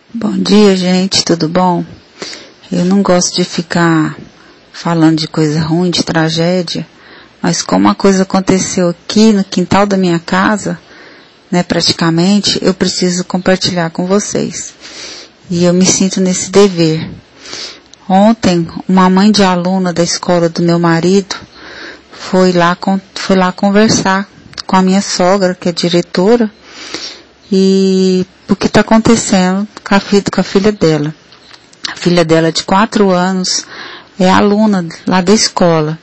Bom dia, gente, tudo bom? Eu não gosto de ficar falando de coisa ruim, de tragédia, mas como a coisa aconteceu aqui no quintal da minha casa, né, praticamente, eu preciso compartilhar com vocês. E eu me sinto nesse dever. Ontem, uma mãe de aluna da escola do meu marido foi lá conversar com a minha sogra, que é diretora, e o que está acontecendo com a filha dela. A filha dela de 4 anos é aluna lá da escola.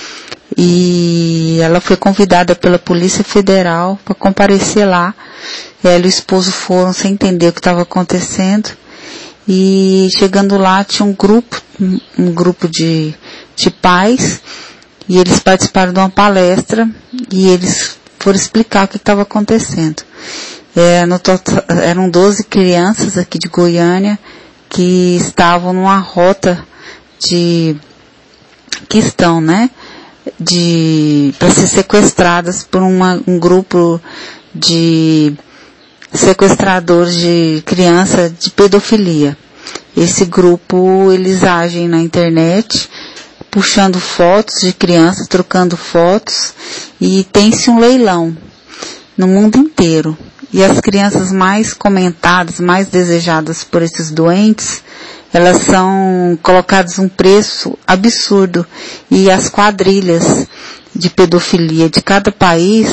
E ela foi convidada pela Polícia Federal para comparecer lá. Ela e o esposo foram sem entender o que estava acontecendo. E chegando lá tinha um grupo de pais, e eles participaram de uma palestra e eles foram explicar o que estava acontecendo. No total, eram 12 crianças aqui de Goiânia que estavam numa rota para ser sequestradas por um grupo de sequestradores de criança de pedofilia. Esse grupo, eles agem na internet, puxando fotos de crianças, trocando fotos, e tem-se um leilão no mundo inteiro. E as crianças mais comentadas, mais desejadas por esses doentes, elas são colocadas um preço absurdo. E as quadrilhas de pedofilia de cada país,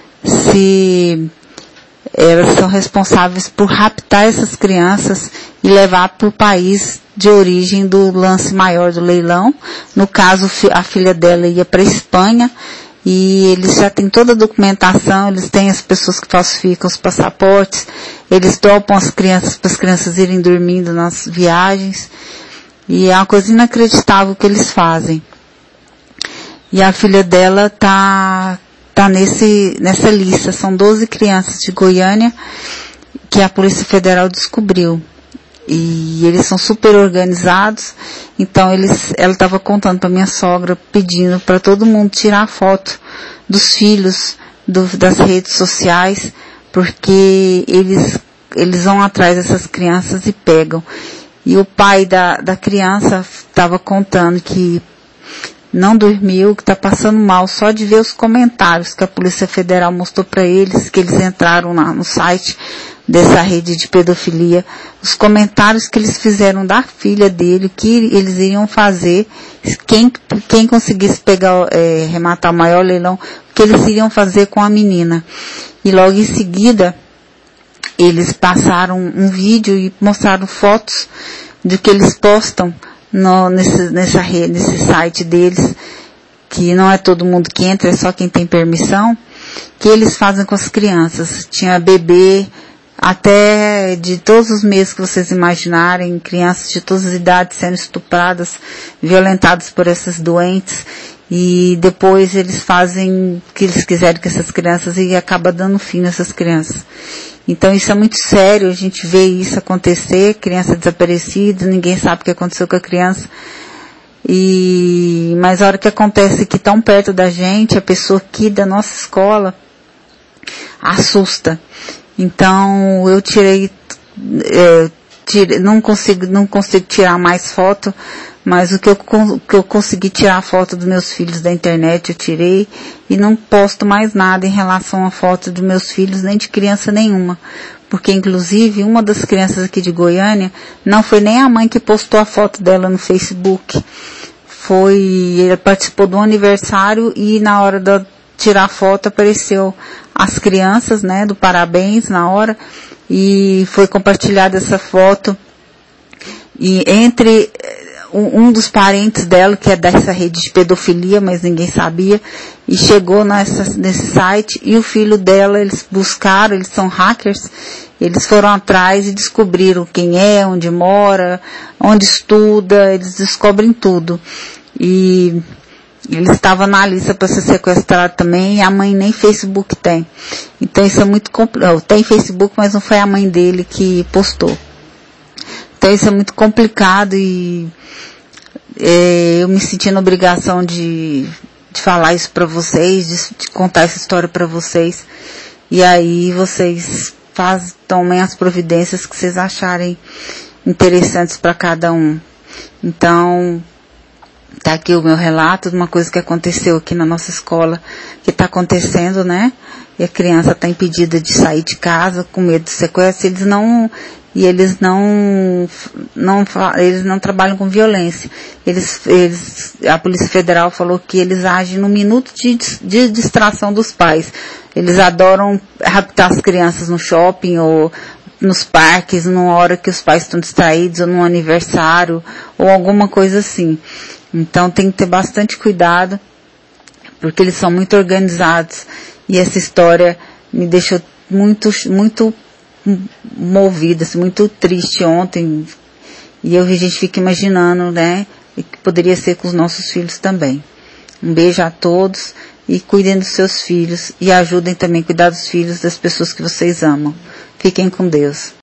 elas são responsáveis por raptar essas crianças e levar para o país de origem do lance maior do leilão. No caso, a filha dela ia para a Espanha, e eles já têm toda a documentação, eles têm as pessoas que falsificam os passaportes, eles dopam as crianças para as crianças irem dormindo nas viagens, e é uma coisa inacreditável que eles fazem. E a filha dela tá nessa lista. São 12 crianças de Goiânia que a Polícia Federal descobriu. E eles são super organizados. Então ela estava contando para minha sogra, pedindo para todo mundo tirar foto dos filhos das redes sociais, porque eles vão atrás dessas crianças e pegam. E o pai da criança estava contando que não dormiu, que está passando mal só de ver os comentários que a Polícia Federal mostrou para eles, que eles entraram no site dessa rede de pedofilia, os comentários que eles fizeram da filha dele, que eles iriam fazer, quem conseguisse rematar o maior leilão, o que eles iriam fazer com a menina. E logo em seguida, eles passaram um vídeo e mostraram fotos do que eles postam nesse site deles, que não é todo mundo que entra, é só quem tem permissão, que eles fazem com as crianças. Tinha bebê, até de todos os meses que vocês imaginarem, crianças de todas as idades sendo estupradas, violentadas por esses doentes, e depois eles fazem o que eles quiserem com essas crianças e acaba dando fim nessas crianças. Então isso é muito sério, a gente vê isso acontecer, criança desaparecida, ninguém sabe o que aconteceu com a criança. Mas a hora que acontece aqui tão perto da gente, a pessoa aqui da nossa escola assusta. Então eu não consigo tirar mais foto, mas o que eu consegui tirar foto dos meus filhos da internet, eu tirei, e não posto mais nada em relação à foto dos meus filhos, nem de criança nenhuma. Porque, inclusive, uma das crianças aqui de Goiânia, não foi nem a mãe que postou a foto dela no Facebook. Ela participou do aniversário e na hora de tirar a foto apareceu as crianças, né, do parabéns na hora, e foi compartilhada essa foto. E entre um dos parentes dela, que é dessa rede de pedofilia, mas ninguém sabia, e chegou nesse site, e o filho dela, eles buscaram, eles são hackers, eles foram atrás e descobriram quem é, onde mora, onde estuda, eles descobrem tudo. E ele estava na lista para ser sequestrado também, e a mãe nem Facebook tem. Então isso é muito complicado. Tem Facebook, mas não foi a mãe dele que postou. Então isso é muito complicado, e eu me senti na obrigação de falar isso para vocês, de contar essa história para vocês. E aí vocês tomem as providências que vocês acharem interessantes para cada um. Então, tá aqui o meu relato de uma coisa que aconteceu aqui na nossa escola, que está acontecendo, né? E a criança está impedida de sair de casa com medo de sequestro. Eles não trabalham com violência. A Polícia Federal falou que eles agem no minuto de distração dos pais. Eles adoram raptar as crianças no shopping ou nos parques, numa hora que os pais estão distraídos, ou num aniversário, ou alguma coisa assim. Então tem que ter bastante cuidado, porque eles são muito organizados. E essa história me deixou muito, muito movida, assim, muito triste ontem. E a gente fica imaginando, né, que poderia ser com os nossos filhos também. Um beijo a todos e cuidem dos seus filhos e ajudem também a cuidar dos filhos das pessoas que vocês amam. Fiquem com Deus.